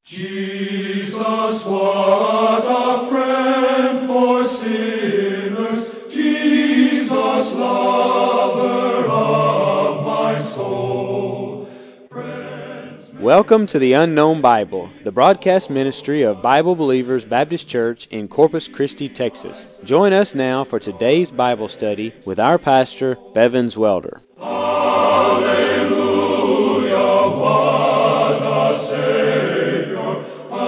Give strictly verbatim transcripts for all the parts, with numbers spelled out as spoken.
Jesus, what a friend for sinners, Jesus, lover of my soul. Friends, Welcome to the Unknown Bible, the broadcast ministry of Bible Believers Baptist Church in Corpus Christi, Texas. Join us now for today's Bible study with our pastor, Bevins Welder. Hallelujah, what a Savior.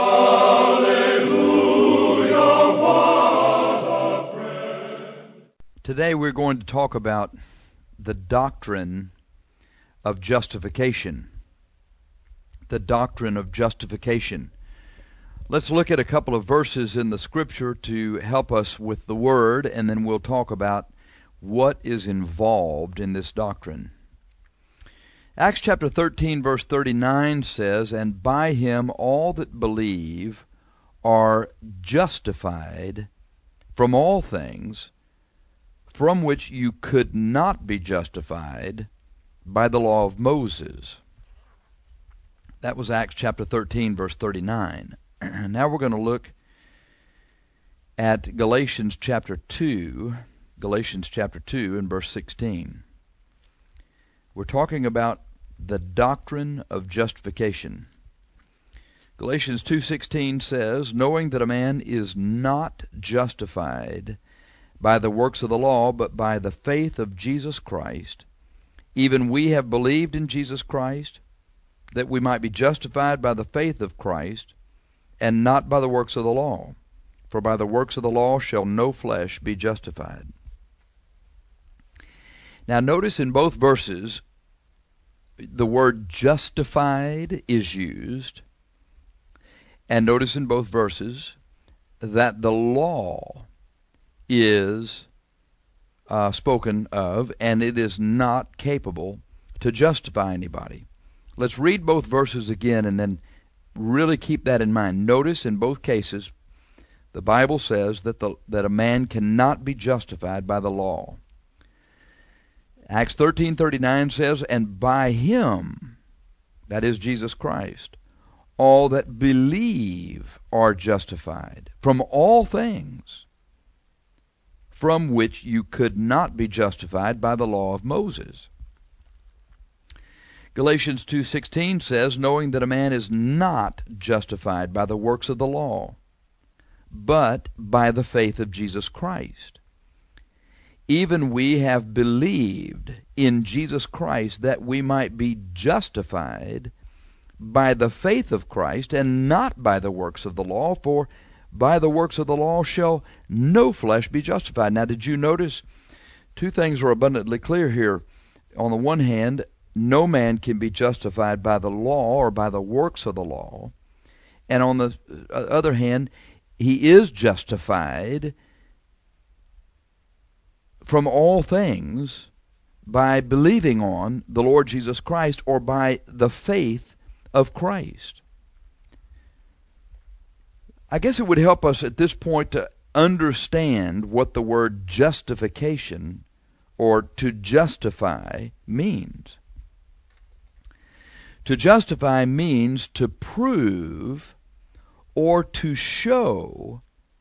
Hallelujah, what a friend. Today we're going to talk about the doctrine of justification. The doctrine of justification. Let's look at a couple of verses in the Scripture to help us with the Word, and then we'll talk about what is involved in this doctrine. Acts chapter thirteen, verse thirty-nine says, "And by him all that believe are justified from all things from which you could not be justified by the law of Moses." That was Acts chapter thirteen, verse thirty-nine. Now we're going to look at Galatians chapter two, Galatians chapter two and verse sixteen. We're talking about the doctrine of justification. Galatians two sixteen says, "Knowing that a man is not justified by the works of the law, but by the faith of Jesus Christ, even we have believed in Jesus Christ, that we might be justified by the faith of Christ, and not by the works of the law. For by the works of the law shall no flesh be justified." Now notice in both verses, the word justified is used, and notice in both verses that the law is uh, spoken of, and it is not capable to justify anybody. Let's read both verses again and then really keep that in mind. Notice in both cases, the Bible says that, the, that a man cannot be justified by the law. Acts thirteen thirty-nine says, "And by him," that is Jesus Christ, "all that believe are justified from all things from which you could not be justified by the law of Moses." Galatians two sixteen says, "Knowing that a man is not justified by the works of the law, but by the faith of Jesus Christ. Even we have believed in Jesus Christ that we might be justified by the faith of Christ, and not by the works of the law, for by the works of the law shall no flesh be justified." Now, did you notice two things are abundantly clear here? On the one hand, no man can be justified by the law or by the works of the law. And on the other hand, he is justified from all things by believing on the Lord Jesus Christ, or by the faith of Christ. I guess it would help us at this point to understand what the word justification, or to justify, means. To justify means to prove or to show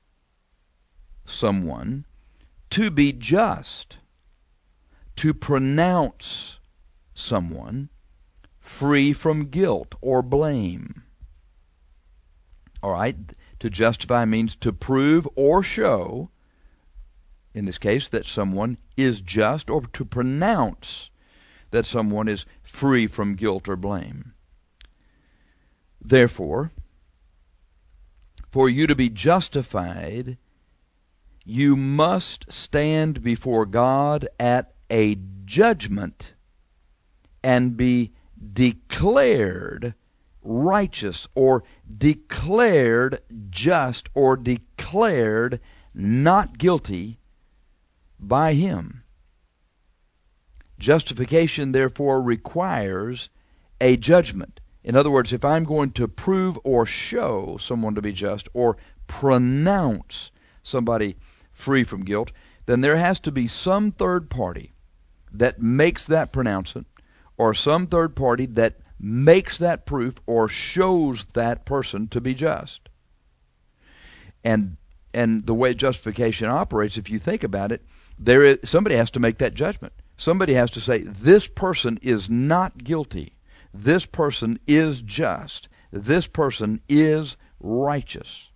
someone to be just, to pronounce someone free from guilt or blame. All right, to justify means to prove or show, in this case, that someone is just, or to pronounce that someone is free from guilt or blame. Therefore, for you to be justified, you must stand before God at a judgment and be declared righteous, or declared just, or declared not guilty by him. Justification, therefore, requires a judgment. In other words, if I'm going to prove or show someone to be just, or pronounce somebody free from guilt, then there has to be some third party that makes that pronouncement, or some third party that makes that proof or shows that person to be just. And and the way justification operates, if you think about it, there is, somebody has to make that judgment. Somebody has to say, this person is not guilty. This person is just. This person is righteous.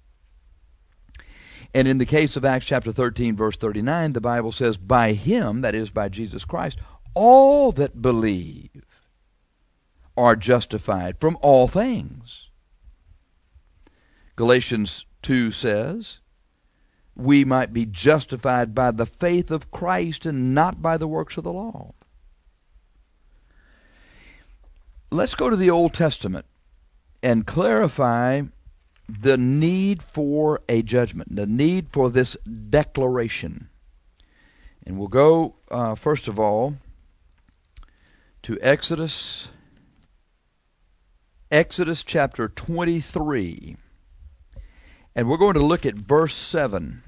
And in the case of Acts chapter thirteen, verse thirty-nine, the Bible says, by him, that is by Jesus Christ, all that believe are justified from all things. Galatians two says, we might be justified by the faith of Christ and not by the works of the law. Let's go to the Old Testament and clarify the need for a judgment, the need for this declaration. And we'll go, uh, first of all, to Exodus, Exodus chapter twenty-three. And we're going to look at verse seven.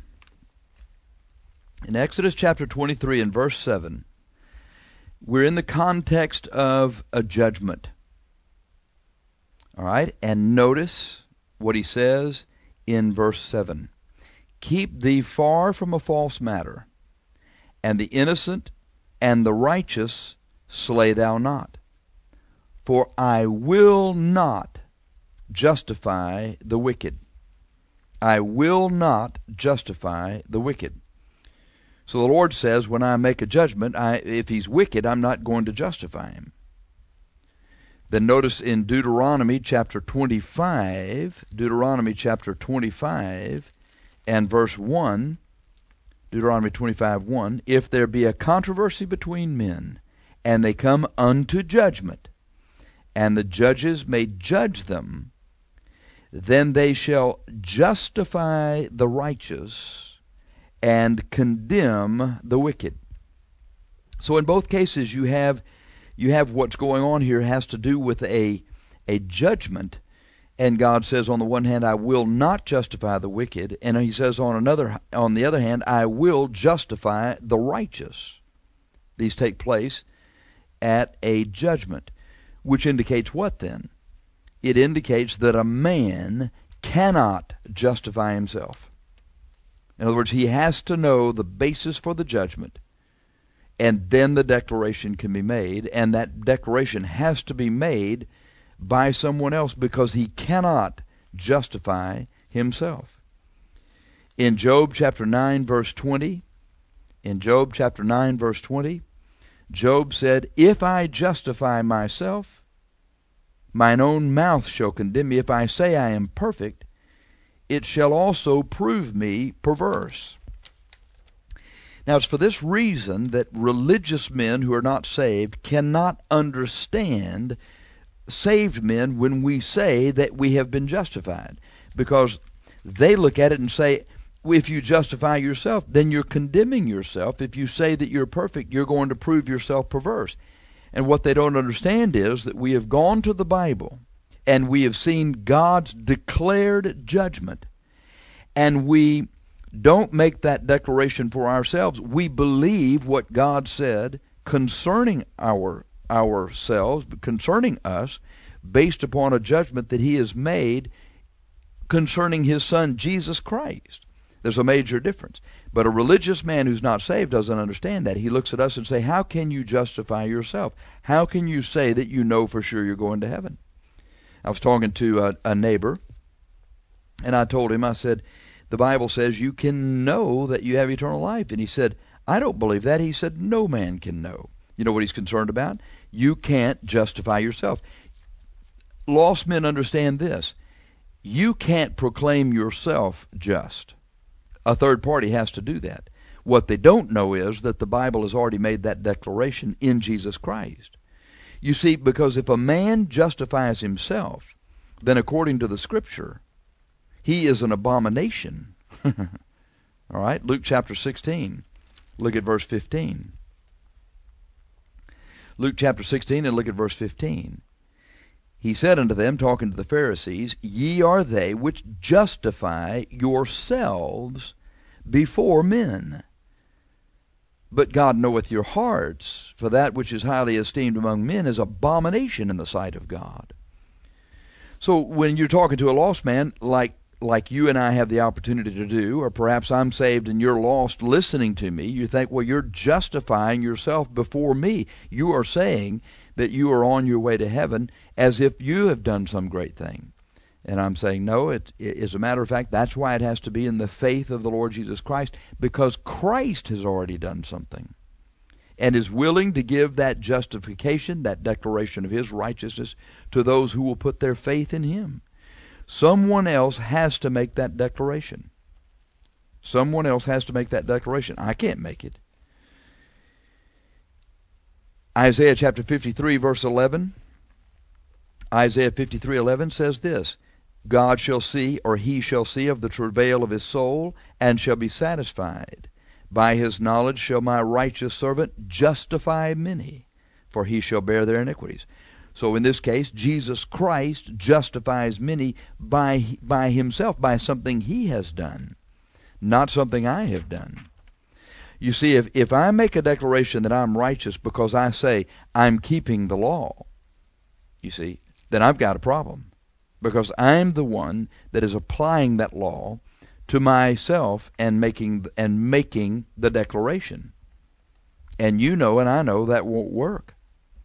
In Exodus chapter twenty-three and verse seven, we're in the context of a judgment. All right? And notice what he says in verse seven. Keep thee far from a false matter, and the innocent and the righteous slay thou not. For I will not justify the wicked. I will not justify the wicked. So the Lord says, when I make a judgment, I, if he's wicked, I'm not going to justify him. Then notice in Deuteronomy chapter twenty-five, Deuteronomy chapter twenty-five and verse one, Deuteronomy twenty-five, one, if there be a controversy between men, and they come unto judgment, and the judges may judge them, then they shall justify the righteous and condemn the wicked. So in both cases you have you have what's going on here has to do with a a judgment, and God says on the one hand, I will not justify the wicked, and he says on another on the other hand, I will justify the righteous. These take place at a judgment, which indicates what then? It indicates that a man cannot justify himself. In other words, he has to know the basis for the judgment, and then the declaration can be made, and that declaration has to be made by someone else because he cannot justify himself. In Job chapter nine, verse twenty, in Job chapter nine, verse twenty, Job said, if I justify myself, mine own mouth shall condemn me. If I say I am perfect, it shall also prove me perverse. Now it's for this reason that religious men who are not saved cannot understand saved men when we say that we have been justified, because they look at it and say, if you justify yourself, then you're condemning yourself. If you say that you're perfect, you're going to prove yourself perverse. And what they don't understand is that we have gone to the Bible and we have seen God's declared judgment, and we don't make that declaration for ourselves. We believe what God said concerning our ourselves, concerning us, based upon a judgment that he has made concerning his Son, Jesus Christ. There's a major difference. But a religious man who's not saved doesn't understand that. He looks at us and say, how can you justify yourself? How can you say that you know for sure you're going to heaven? I was talking to a, a neighbor, and I told him, I said, the Bible says you can know that you have eternal life. And he said, I don't believe that. He said, no man can know. You know what he's concerned about? You can't justify yourself. Lost men understand this. You can't proclaim yourself just. A third party has to do that. What they don't know is that the Bible has already made that declaration in Jesus Christ. You see, because if a man justifies himself, then according to the Scripture, he is an abomination. All right, Luke chapter sixteen. Look at verse fifteen. Luke chapter sixteen and look at verse fifteen. He said unto them, talking to the Pharisees, ye are they which justify yourselves before men, But God knoweth your hearts, for that which is highly esteemed among men is abomination in the sight of God. So when you're talking to a lost man, like like you and I have the opportunity to do, or perhaps I'm saved and you're lost listening to me, you think, well, you're justifying yourself before me. You are saying that you are on your way to heaven as if you have done some great thing. And I'm saying, no, it, it, as a matter of fact, that's why it has to be in the faith of the Lord Jesus Christ, because Christ has already done something and is willing to give that justification, that declaration of his righteousness, to those who will put their faith in him. Someone else has to make that declaration. Someone else has to make that declaration. I can't make it. Isaiah chapter fifty-three, verse eleven. Isaiah fifty-three eleven says this, God shall see, or he shall see of the travail of his soul, and shall be satisfied. By his knowledge shall my righteous servant justify many, for he shall bear their iniquities. So in this case, Jesus Christ justifies many by, by himself, by something he has done, not something I have done. You see, if, if I make a declaration that I'm righteous because I say I'm keeping the law, you see, then I've got a problem, because I'm the one that is applying that law to myself and making and making the declaration. And you know and I know that won't work.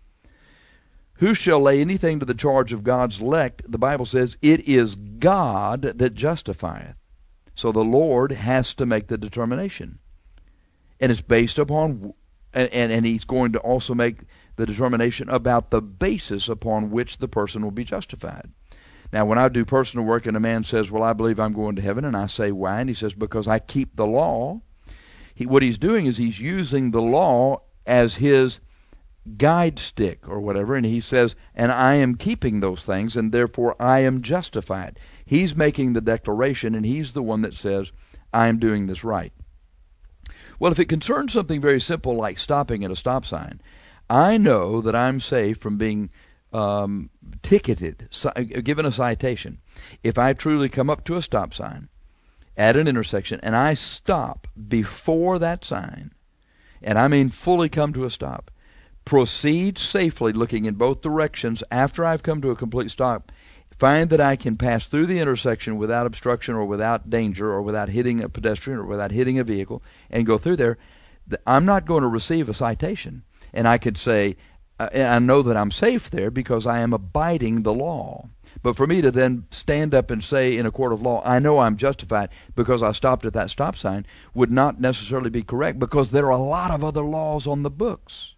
Who shall lay anything to the charge of God's elect? The Bible says it is God that justifieth. So the Lord has to make the determination. And it's based upon, and, and, and he's going to also make the determination about the basis upon which the person will be justified. Now, when I do personal work and a man says, well, I believe I'm going to heaven, and I say, why? And he says, because I keep the law. He, what he's doing is he's using the law as his guide stick or whatever, and he says, and I am keeping those things, and therefore I am justified. He's making the declaration, and he's the one that says, I am doing this right. Well, if it concerns something very simple like stopping at a stop sign, I know that I'm safe from being um, ticketed, given a citation. If I truly come up to a stop sign at an intersection and I stop before that sign, and I mean fully come to a stop, proceed safely looking in both directions after I've come to a complete stop, find that I can pass through the intersection without obstruction or without danger or without hitting a pedestrian or without hitting a vehicle and go through there, I'm not going to receive a citation. And I could say, uh, I know that I'm safe there because I am abiding the law. But for me to then stand up and say in a court of law, I know I'm justified because I stopped at that stop sign, would not necessarily be correct, because there are a lot of other laws on the books.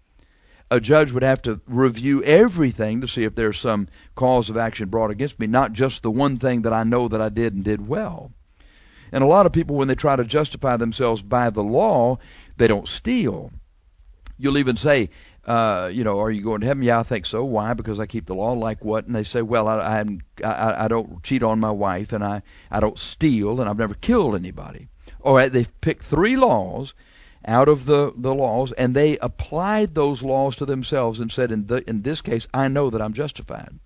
A judge would have to review everything to see if there's some cause of action brought against me, not just the one thing that I know that I did and did well. And a lot of people, when they try to justify themselves by the law, they don't steal. You'll even say, uh, you know, are you going to heaven? Yeah, I think so. Why? Because I keep the law. Like what? And they say, well, I, I'm, I, I don't cheat on my wife, and I, I don't steal, and I've never killed anybody. Or they've picked three laws out of the, the laws, and they applied those laws to themselves and said, in, the, in this case, I know that I'm justified.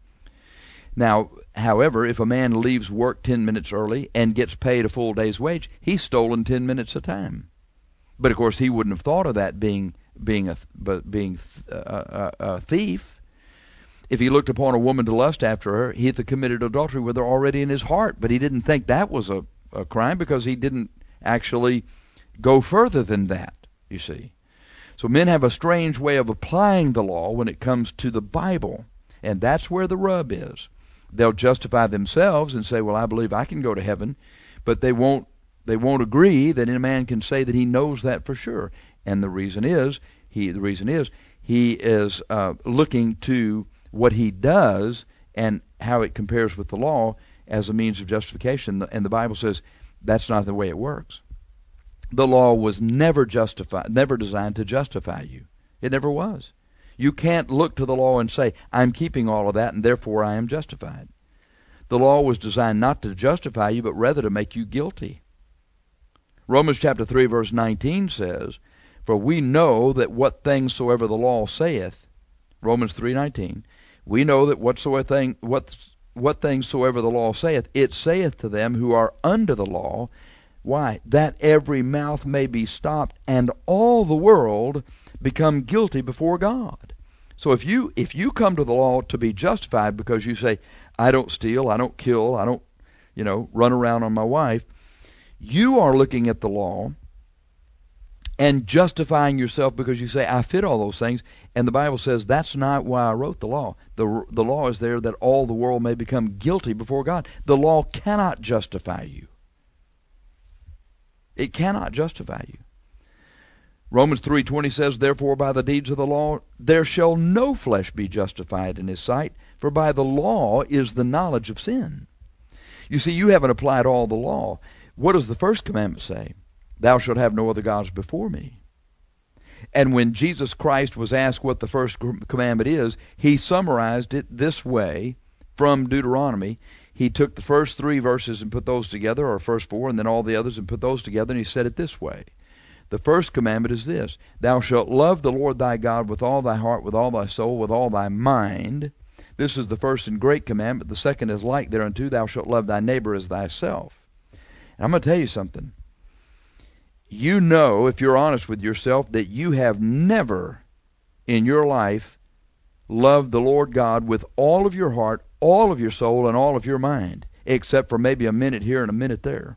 Now, however, if a man leaves work ten minutes early and gets paid a full day's wage, he's stolen ten minutes of time. But, of course, he wouldn't have thought of that being being a, being a, a, a thief. If he looked upon a woman to lust after her, he had committed adultery with her already in his heart, but he didn't think that was a, a crime because he didn't actually go further than that, you see. So men have a strange way of applying the law when it comes to the Bible, and that's where the rub is. They'll justify themselves and say, well, I believe I can go to heaven, but they won't they won't agree that any man can say that he knows that for sure. And the reason is, he the reason is he is uh, looking to what he does and how it compares with the law as a means of justification. And the Bible says that's not the way it works. The law was never justified, never designed to justify you. It never was. You can't look to the law and say, I'm keeping all of that and therefore I am justified. The law was designed not to justify you, but rather to make you guilty. Romans chapter three verse nineteen says, for we know that what things soever the law saith, Romans three nineteen, we know that whatsoever thing, what, what things soever the law saith, it saith to them who are under the law, Why? That every mouth may be stopped and all the world become guilty before God. So if you if you come to the law to be justified because you say, I don't steal, I don't kill, I don't, you know, run around on my wife, you are looking at the law and justifying yourself because you say, I fit all those things. And the Bible says that's not why I wrote the law. The, the law is there that all the world may become guilty before God. The law cannot justify you. It cannot justify you. Romans three twenty says, therefore by the deeds of the law there shall no flesh be justified in his sight, for by the law is the knowledge of sin. You see, you haven't applied all the law. What does the first commandment say? Thou shalt have no other gods before me. And when Jesus Christ was asked what the first commandment is, he summarized it this way from Deuteronomy. He took the first three verses and put those together, or first four, and then all the others and put those together, and he said it this way. The first commandment is this: Thou shalt love the Lord thy God with all thy heart, with all thy soul, with all thy mind. This is the first and great commandment. The second is like thereunto, thou shalt love thy neighbor as thyself. And I'm going to tell you something. You know, if you're honest with yourself, that you have never in your life loved the Lord God with all of your heart, all of your soul, and all of your mind, except for maybe a minute here and a minute there.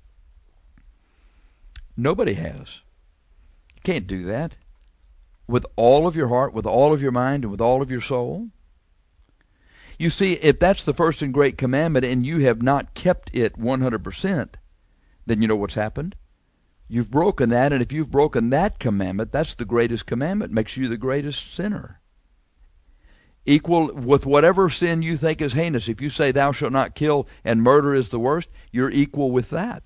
Nobody has. You can't do that. With all of your heart, with all of your mind, and with all of your soul. You see, if that's the first and great commandment and you have not kept it one hundred percent, then you know what's happened? You've broken that, and if you've broken that commandment, that's the greatest commandment. Makes you the greatest sinner. Equal with whatever sin you think is heinous. If you say thou shalt not kill and murder is the worst, you're equal with that.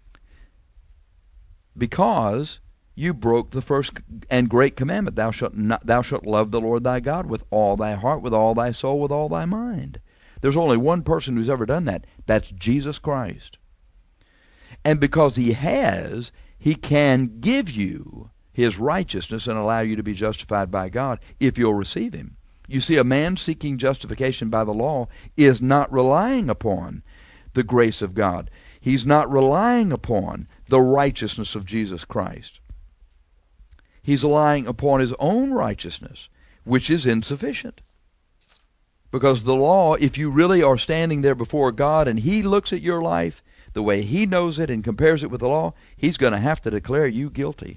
Because you broke the first and great commandment. Thou shalt not, thou shalt love the Lord thy God with all thy heart, with all thy soul, with all thy mind. There's only one person who's ever done that. That's Jesus Christ. And because he has, he can give you his righteousness and allow you to be justified by God if you'll receive him. You see, a man seeking justification by the law is not relying upon the grace of God. He's not relying upon the righteousness of Jesus Christ. He's relying upon his own righteousness, which is insufficient. Because the law, if you really are standing there before God and he looks at your life the way he knows it and compares it with the law, he's going to have to declare you guilty.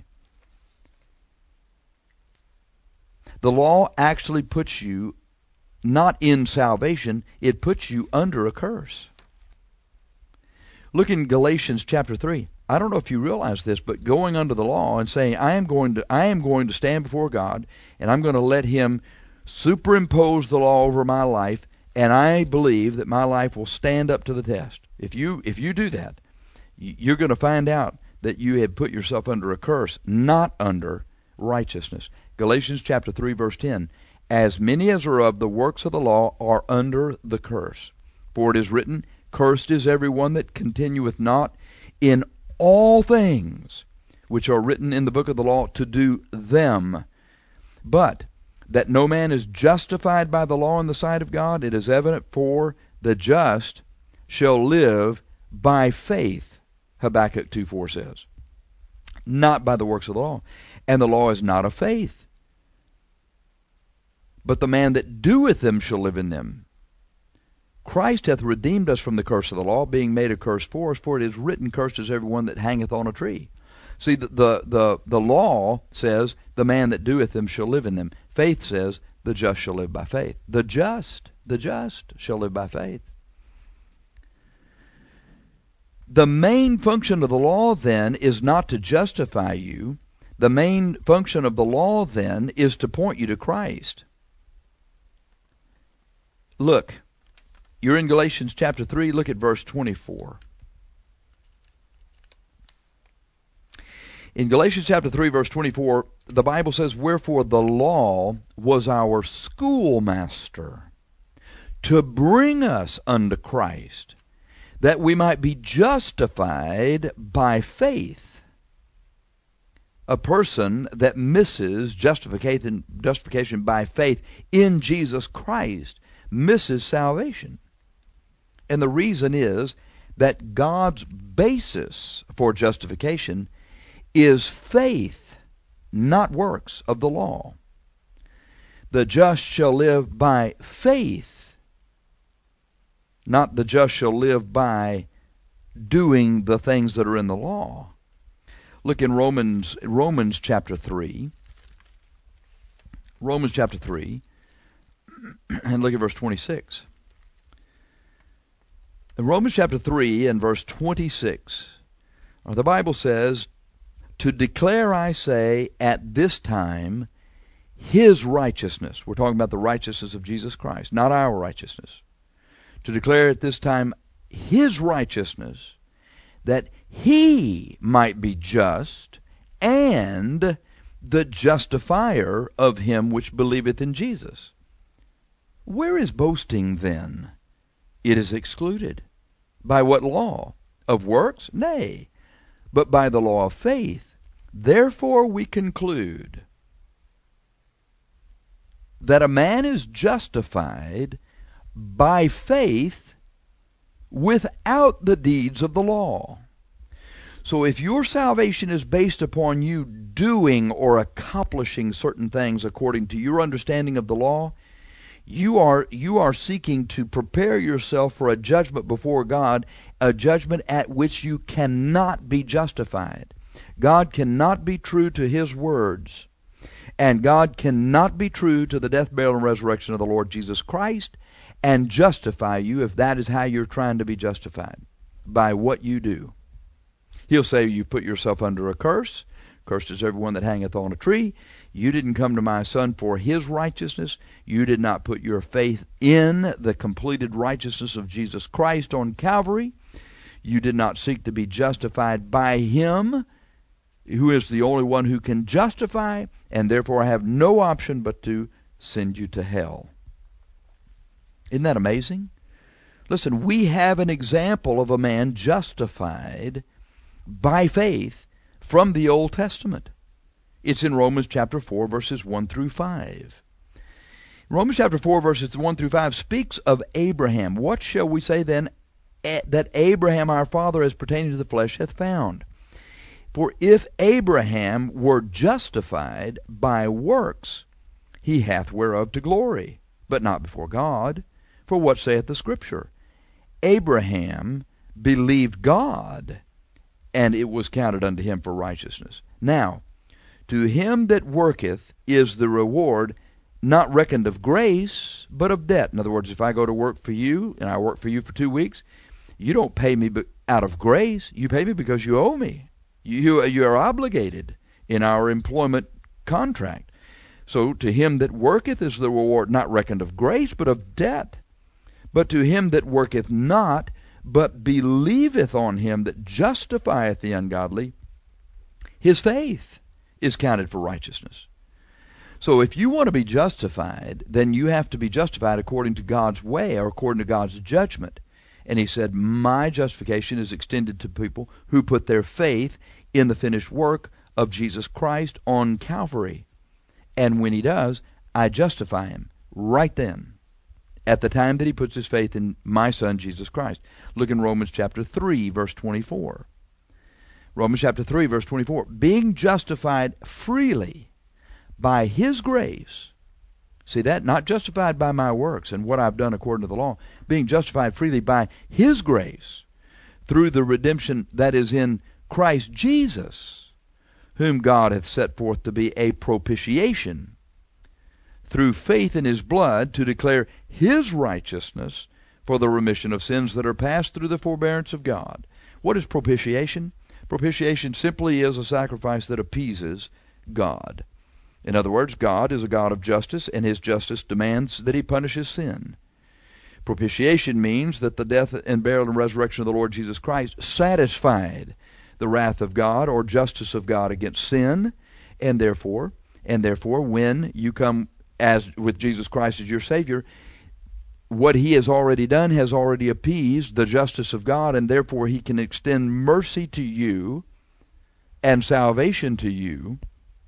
The law actually puts you not in salvation, it puts you under a curse. Look in Galatians chapter three. I don't know if you realize this, but going under the law and saying, I am going to I am going to stand before God and I'm going to let him superimpose the law over my life, and I believe that my life will stand up to the test. If you if you do that, you're going to find out that you have put yourself under a curse, not under righteousness. Galatians chapter three, verse ten. As many as are of the works of the law are under the curse. For it is written, Cursed is every one that continueth not in all things which are written in the book of the law to do them. But that no man is justified by the law in the sight of God, it is evident, for the just shall live by faith, Habakkuk two four says, not by the works of the law. And the law is not of faith, but the man that doeth them shall live in them. Christ hath redeemed us from the curse of the law, being made a curse for us, for it is written, Cursed is every one that hangeth on a tree. See, the, the, the, the law says, the man that doeth them shall live in them. Faith says, the just shall live by faith. The just, the just shall live by faith. The main function of the law, then, is not to justify you. The main function of the law, then, is to point you to Christ. Look, you're in Galatians chapter three, look at verse twenty-four. In Galatians chapter three, verse twenty-four, the Bible says, Wherefore the law was our schoolmaster, to bring us unto Christ, that we might be justified by faith. A person that misses justification, justification by faith in Jesus Christ misses salvation. And the reason is that God's basis for justification is faith, not works of the law. The just shall live by faith, not the just shall live by doing the things that are in the law. Look in Romans, Romans chapter three. Romans chapter three, and look at verse twenty-six. In Romans chapter three and verse twenty-six, the Bible says, to declare, I say, at this time, his righteousness. We're talking about the righteousness of Jesus Christ, not our righteousness. To declare at this time his righteousness, that he might be just and the justifier of him which believeth in Jesus. Where is boasting then? It is excluded. By what law? Of works? Nay, but by the law of faith. Therefore we conclude that a man is justified by faith without the deeds of the law. So if your salvation is based upon you doing or accomplishing certain things according to your understanding of the law, you are you are seeking to prepare yourself for a judgment before God, a judgment at which you cannot be justified. God cannot be true to his words, and God cannot be true to the death, burial, and resurrection of the Lord Jesus Christ and justify you if that is how you're trying to be justified, by what you do. He'll say you put yourself under a curse. Cursed is everyone that hangeth on a tree. You didn't come to my Son for his righteousness. You did not put your faith in the completed righteousness of Jesus Christ on Calvary. You did not seek to be justified by him, who is the only one who can justify, and therefore I have no option but to send you to hell. Isn't that amazing? Listen, we have an example of a man justified by faith from the Old Testament. It's in Romans chapter four, verses one through five. Romans chapter four, verses one through five speaks of Abraham. What shall we say then that Abraham our father as pertaining to the flesh hath found? For if Abraham were justified by works, he hath whereof to glory, but not before God. For what saith the Scripture? Abraham believed God, and it was counted unto him for righteousness. Now, to him that worketh is the reward not reckoned of grace, but of debt. In other words, if I go to work for you, and I work for you for two weeks, you don't pay me out of grace. You pay me because you owe me. You, you are obligated in our employment contract. So to him that worketh is the reward not reckoned of grace, but of debt. But to him that worketh not, but believeth on him that justifieth the ungodly, his faith is counted for righteousness. So if you want to be justified, then you have to be justified according to God's way or according to God's judgment. And he said, my justification is extended to people who put their faith in the finished work of Jesus Christ on Calvary. And when he does, I justify him right then, at the time that he puts his faith in my Son, Jesus Christ. Look in Romans chapter three, verse twenty-four. Romans chapter three, verse twenty-four. Being justified freely by his grace. See that? Not justified by my works and what I've done according to the law. Being justified freely by his grace through the redemption that is in Christ Jesus, whom God hath set forth to be a propitiation through faith in his blood to declare his righteousness for the remission of sins that are past through the forbearance of God. What is propitiation? Propitiation simply is a sacrifice that appeases God. In other words, God is a God of justice, and his justice demands that he punishes sin. Propitiation means that the death and burial and resurrection of the Lord Jesus Christ satisfied the wrath of God or justice of God against sin, and therefore, and therefore, when you come as with Jesus Christ as your Savior, what he has already done has already appeased the justice of God, and therefore he can extend mercy to you and salvation to you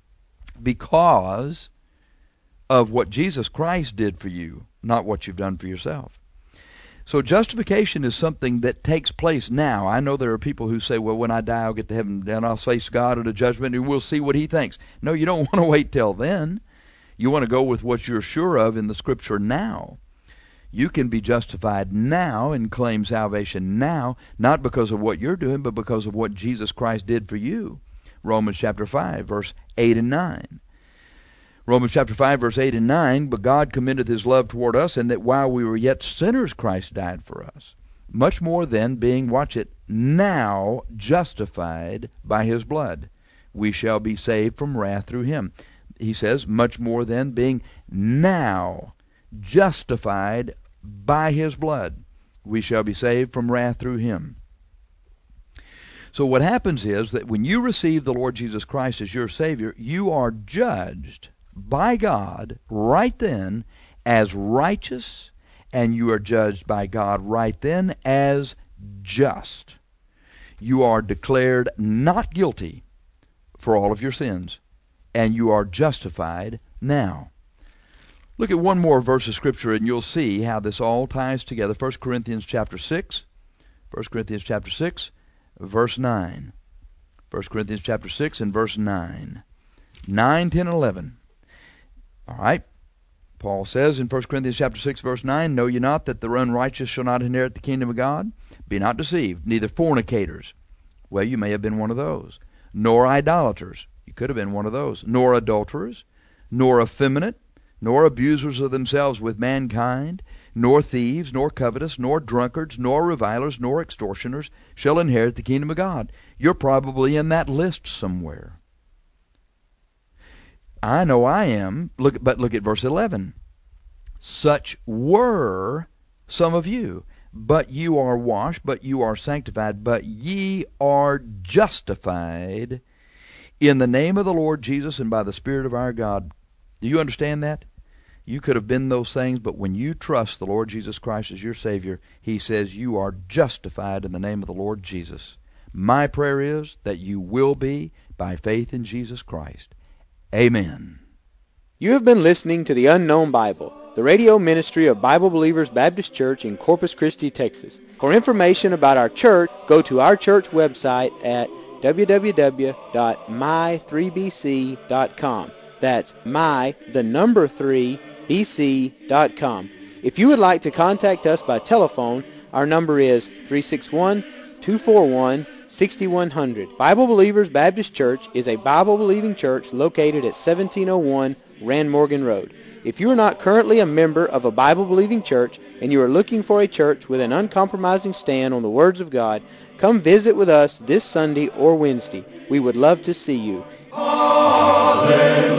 because of what Jesus Christ did for you, not what you've done for yourself. So justification is something that takes place now. I know there are people who say, well, when I die, I'll get to heaven, and I'll face God at a judgment, and we'll see what he thinks. No, you don't want to wait till then. You want to go with what you're sure of in the Scripture now. You can be justified now and claim salvation now, not because of what you're doing, but because of what Jesus Christ did for you. Romans chapter five, verse eight and nine. Romans chapter five, verse eight and nine, but God commendeth his love toward us, and that while we were yet sinners, Christ died for us. Much more then, being, watch it, now justified by his blood, we shall be saved from wrath through him. He says, much more then, being now justified by his blood, we shall be saved from wrath through him. So what happens is that when you receive the Lord Jesus Christ as your Savior, you are judged by God right then as righteous, and you are judged by God right then as just. You are declared not guilty for all of your sins, and you are justified now. Look at one more verse of Scripture, and you'll see how this all ties together. First Corinthians chapter six. First Corinthians chapter six, verse nine. First Corinthians chapter six and verse nine. nine, ten, and eleven. All right. Paul says in First Corinthians chapter six, verse nine, know ye not that the unrighteous shall not inherit the kingdom of God? Be not deceived, neither fornicators. Well, you may have been one of those. Nor idolaters. You could have been one of those. Nor adulterers. Nor effeminate. Nor abusers of themselves with mankind, nor thieves, nor covetous, nor drunkards, nor revilers, nor extortioners shall inherit the kingdom of God. You're probably in that list somewhere. I know I am, look, but look at verse eleven. Such were some of you, but you are washed, but you are sanctified, but ye are justified in the name of the Lord Jesus and by the Spirit of our God. Do you understand that? You could have been those things, but when you trust the Lord Jesus Christ as your Savior, he says you are justified in the name of the Lord Jesus. My prayer is that you will be by faith in Jesus Christ. Amen. You have been listening to The Unknown Bible, the radio ministry of Bible Believers Baptist Church in Corpus Christi, Texas. For information about our church, go to our church website at w w w dot my three b c dot com. That's my, the number three, b c dot com. If you would like to contact us by telephone, our number is three six one, two four one, six one zero zero. Bible Believers Baptist Church is a Bible-believing church located at seventeen oh one Rand Morgan Road. If you are not currently a member of a Bible-believing church and you are looking for a church with an uncompromising stand on the words of God, come visit with us this Sunday or Wednesday. We would love to see you. Hallelujah.